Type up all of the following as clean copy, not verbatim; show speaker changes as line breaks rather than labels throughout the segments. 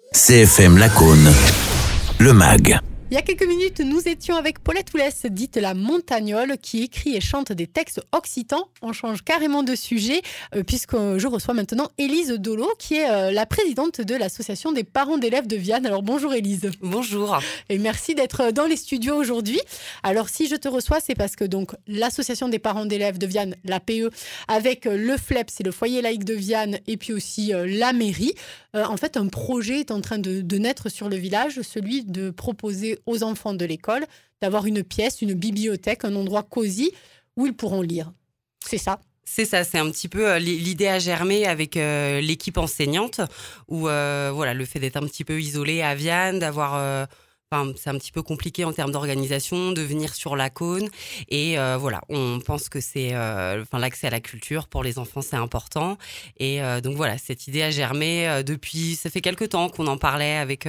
CFM Lacaune, le MAG.
Il y a quelques minutes, nous étions avec Paulette Oulès, dite la Montagnole, qui écrit et chante des textes occitans. On change carrément de sujet, puisque je reçois maintenant Élise Dolo, qui est la présidente de l'association des parents d'élèves de Viane. Alors bonjour Élise.
Bonjour.
Et merci d'être dans les studios aujourd'hui. Alors si je te reçois, c'est parce que donc l'association des parents d'élèves de Viane, l'APE, avec le FLEP, c'est le foyer laïque de Viane, et puis aussi la mairie, en fait un projet est en train de naître sur le village, celui de proposer aux enfants de l'école d'avoir une pièce, une bibliothèque, un endroit cosy où ils pourront lire. C'est ça ?
C'est ça, c'est un petit peu l'idée a germé avec l'équipe enseignante où voilà, le fait d'être un petit peu isolé à Viane, d'avoir... c'est un petit peu compliqué en termes d'organisation, de venir sur Lacaune. Et voilà, on pense que c'est l'accès à la culture pour les enfants, c'est important. Et donc voilà, cette idée a germé depuis, ça fait quelques temps qu'on en parlait avec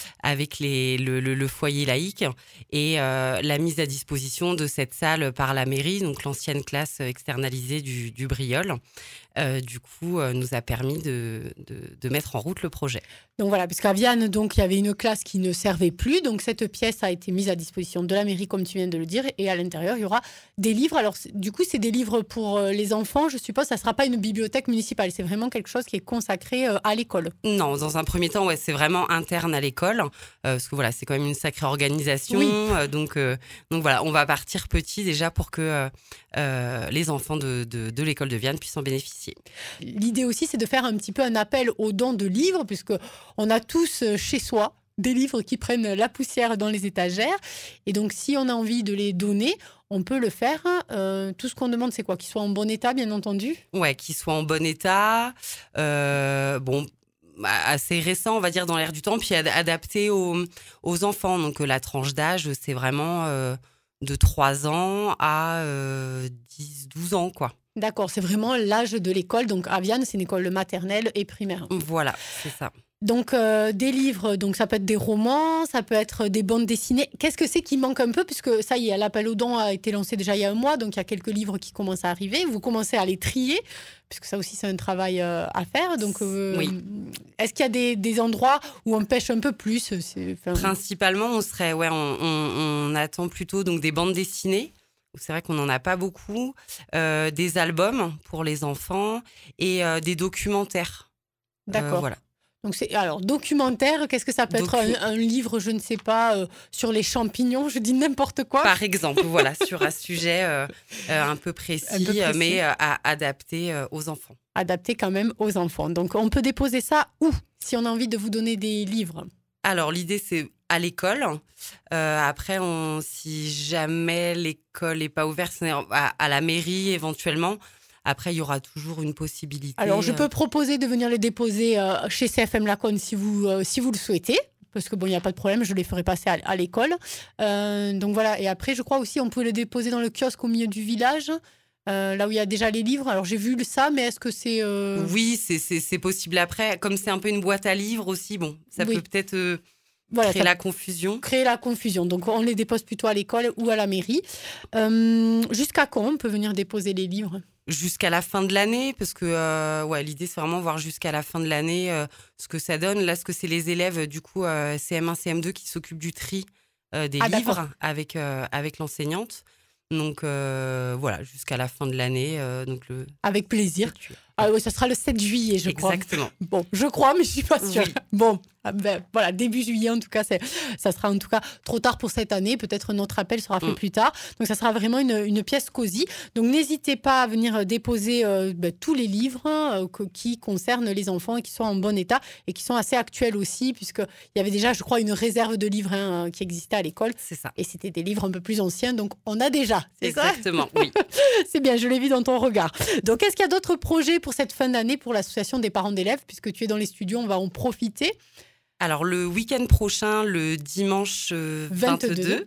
le foyer laïque et la mise à disposition de cette salle par la mairie, donc l'ancienne classe externalisée du Briolle. Du coup, nous a permis de mettre en route le projet.
Donc voilà, parce qu'à Viane, donc, il y avait une classe qui ne servait plus. Donc cette pièce a été mise à disposition de la mairie, comme tu viens de le dire. Et à l'intérieur, il y aura des livres. Alors du coup, c'est des livres pour les enfants. Je suppose que ça ne sera pas une bibliothèque municipale. C'est vraiment quelque chose qui est consacré à l'école.
Non, dans un premier temps, ouais, c'est vraiment interne à l'école. Parce que voilà, c'est quand même une sacrée organisation.
Oui.
Donc voilà, on va partir petit déjà pour que les enfants de l'école de Viane puissent en bénéficier.
L'idée aussi, c'est de faire un petit peu un appel aux dons de livres, puisqu'on a tous chez soi des livres qui prennent la poussière dans les étagères. Et donc, si on a envie de les donner, on peut le faire. Tout ce qu'on demande, c'est quoi ? Qu'ils soient en bon état, bien entendu ?
Ouais, qu'ils soient en bon état. Assez récent, on va dire, dans l'air du temps, puis adapté aux enfants. Donc, la tranche d'âge, c'est vraiment de 3 ans à 10-12 ans, quoi.
D'accord, c'est vraiment l'âge de l'école. Donc, à Viane, c'est une école maternelle et primaire.
Voilà, c'est ça.
Donc, des livres, donc ça peut être des romans, ça peut être des bandes dessinées. Qu'est-ce que c'est qui manque un peu ? Puisque ça y est, l'appel aux dons a été lancé déjà il y a un mois, donc il y a quelques livres qui commencent à arriver. Vous commencez à les trier, puisque ça aussi, c'est un travail à faire. Donc,
oui.
Est-ce qu'il y a des endroits où on pêche un peu plus ?
Principalement, on attend plutôt donc, des bandes dessinées. C'est vrai qu'on n'en a pas beaucoup. Des albums pour les enfants et des documentaires.
D'accord.
Voilà.
Donc alors, documentaire, qu'est-ce que ça peut être ? Un livre, je ne sais pas, sur les champignons, je dis n'importe quoi.
Par exemple, voilà, sur un sujet un peu précis. Mais adapté aux enfants.
Adapté quand même aux enfants. Donc, on peut déposer ça où ? Si on a envie de vous donner des livres ?
Alors, l'idée, c'est à l'école. Après, si jamais l'école n'est pas ouverte, c'est à la mairie éventuellement. Après, il y aura toujours une possibilité.
Alors, je peux proposer de venir les déposer chez CFM Lacaune si vous le souhaitez. Parce que bon, il n'y a pas de problème, je les ferai passer à l'école. Donc voilà, et après, je crois aussi on peut les déposer dans le kiosque au milieu du village. Là où il y a déjà les livres. Alors, j'ai vu ça, mais est-ce que c'est...
Oui, c'est possible après. Comme c'est un peu une boîte à livres aussi, bon, ça peut peut-être créer la confusion.
Créer la confusion. Donc, on les dépose plutôt à l'école ou à la mairie. Jusqu'à quand on peut venir déposer les livres ?
Jusqu'à la fin de l'année, parce que l'idée, c'est vraiment voir jusqu'à la fin de l'année ce que ça donne. Là, ce que c'est les élèves, du coup, CM1, CM2 qui s'occupent du tri des livres avec l'enseignante. Donc voilà, jusqu'à la fin de l'année.
Avec plaisir. Ah oui, ça sera le 7 juillet, je crois.
Exactement.
Bon, je crois, mais je suis pas sûre.
Oui.
Bon, voilà, début juillet, en tout cas, ça sera en tout cas trop tard pour cette année. Peut-être notre appel sera fait plus tard. Donc, ça sera vraiment une pièce cosy. Donc, n'hésitez pas à venir déposer tous les livres qui concernent les enfants et qui sont en bon état et qui sont assez actuels aussi, puisqu'il y avait déjà, je crois, une réserve de livres qui existait à l'école.
C'est ça.
Et c'était des livres un peu plus anciens. Donc, on a déjà. C'est
exactement,
ça
oui.
C'est bien, je l'ai vu dans ton regard. Donc, est-ce qu'il y a d'autres projets pour cette fin d'année pour l'association des parents d'élèves, puisque tu es dans les studios, on va en profiter.
Alors, le week-end prochain, le dimanche 22,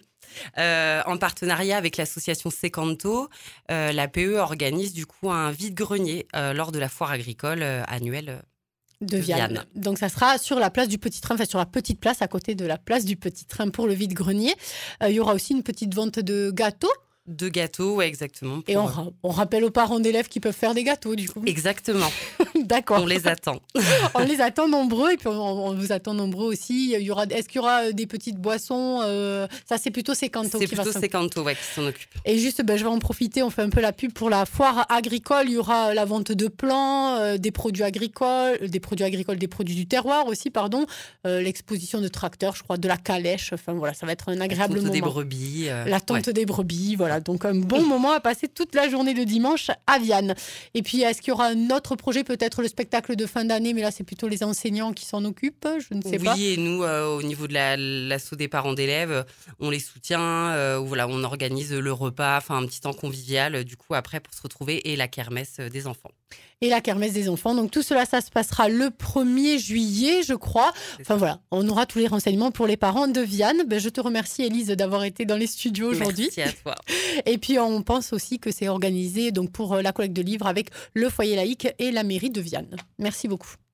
en partenariat avec l'association Secanto, l'APE organise du coup un vide-grenier lors de la foire agricole annuelle de Viane.
Donc, ça sera sur la place du Petit Train, enfin sur la petite place à côté de la place du Petit Train pour le vide-grenier. Il y aura aussi une petite vente de gâteaux.
2 gâteaux, ouais, exactement.
Et on rappelle aux parents d'élèves qui peuvent faire des gâteaux, du coup.
Exactement.
D'accord.
On les attend.
On les attend nombreux et puis on vous attend nombreux aussi. Est-ce qu'il y aura des petites boissons Ça, c'est plutôt Secanto qui va s'en occuper.
C'est plutôt Secanto qui s'en occupe.
Et juste, je vais en profiter, on fait un peu la pub pour la foire agricole. Il y aura la vente de plants, des produits du terroir aussi, pardon. L'exposition de tracteurs, je crois, de la calèche. Enfin voilà, ça va être un agréable moment.
Des brebis.
La tonte des brebis, voilà. Donc un bon moment à passer toute la journée de dimanche à Vianne. Et puis, est-ce qu'il y aura un autre projet, peut-être le spectacle de fin d'année, mais là, c'est plutôt les enseignants qui s'en occupent, je ne sais pas.
Oui, et nous, au niveau de l'asso des parents d'élèves, on les soutient. Voilà, on organise le repas, enfin un petit temps convivial, du coup, après, pour se retrouver, et la kermesse des enfants.
Et la kermesse des enfants. Donc tout cela, ça se passera le 1er juillet, je crois. Enfin voilà, on aura tous les renseignements pour les parents de Vianne. Je te remercie, Élise, d'avoir été dans les studios aujourd'hui.
Merci à toi.
Et puis on pense aussi que c'est organisé donc, pour la collecte de livres avec le foyer laïque et la mairie de Vianne. Merci beaucoup.